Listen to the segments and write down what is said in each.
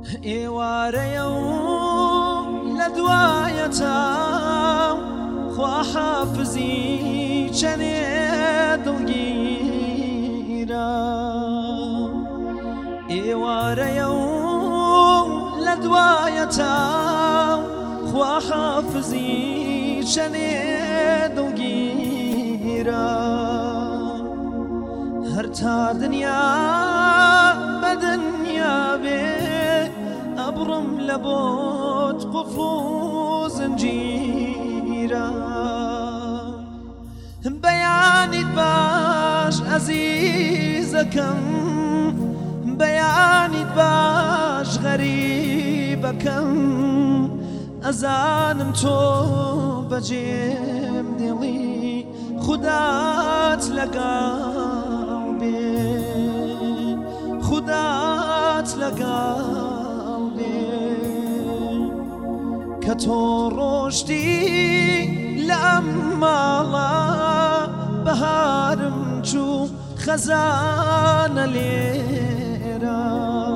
ئێوارەیە و لە دوایە تاو خوا حافزی چەنێ دڵگیرە ئێوارەیە و لە دوایە تاو خوا حافزی چەنێ دڵگیرە هەر تا دنیا بە دنیا بێ ئەبڕم لە بۆت قوفڵ و زنجیرە بەیانیت باش عەزیزەکەم بەیانیت باش غەریبەکەم ئەزانم تۆ بەجێم دێڵی خودات لەگەڵ بێ خودات لەگەڵ بێ کە تۆ ڕۆشتی لە ئەم ماڵە بەهارم چوو خەزانە لێرە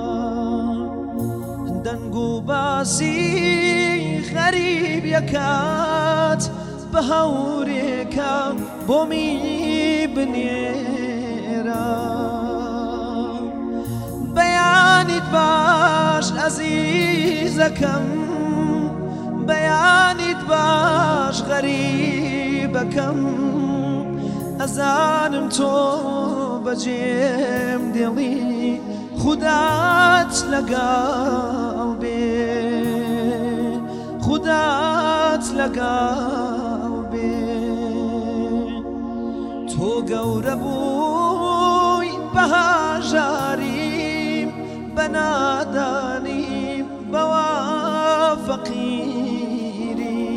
دەنگ و باسی غەریب یەکات بە هەورێکە بۆمی بنێرە بەیانیت باش عەزیزەکەم بەیانیت باش غەریبەکەم ئەزانم تۆ بەجێم دێڵی خودات لەگەڵ بێ خودات لەگەڵ بێ تۆ گەورە بووی بە هاژاریم بە نادانیم بەوا فەقیری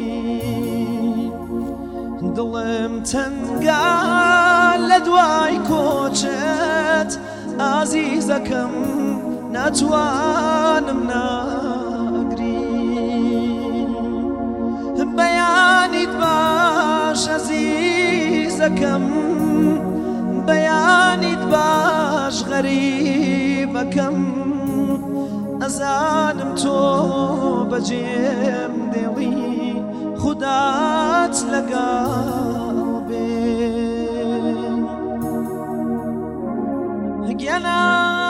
دڵم تەنگە لە دوای کۆچت ئازیزەکەم ناتوانم ناگری بەیانیت باش عەزیزەکەم بەیانیت باش غەریبەکەم ئەزانم تۆ بەجێم دێڵی خودات لەگەڵ بێ گیانا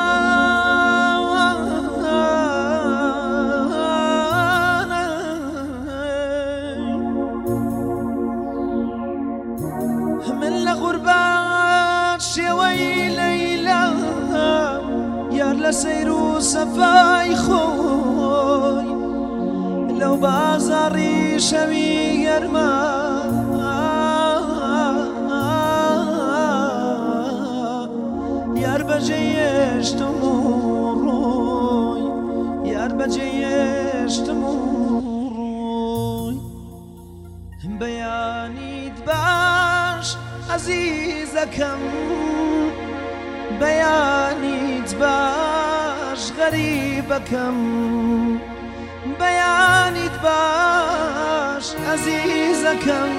من لە غوربەت شێوەی لەیلا یار لە سەیر و سەفای خۆی لەو بازاڕی شەوی گەرما یار بەجێیشتم و ڕۆی یار بەجێیشتم و ڕۆی بەیانیت باش عەزیزەکەم بەیانیت باش غەریبەکەم بەیانیت باش عەزیزەکەم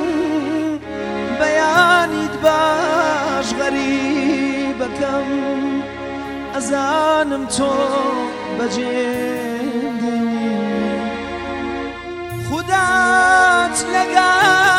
بەیانیت باش غەریبەکەم ئەزانم تۆ بەجێم دێڵی خودات لەگەڵ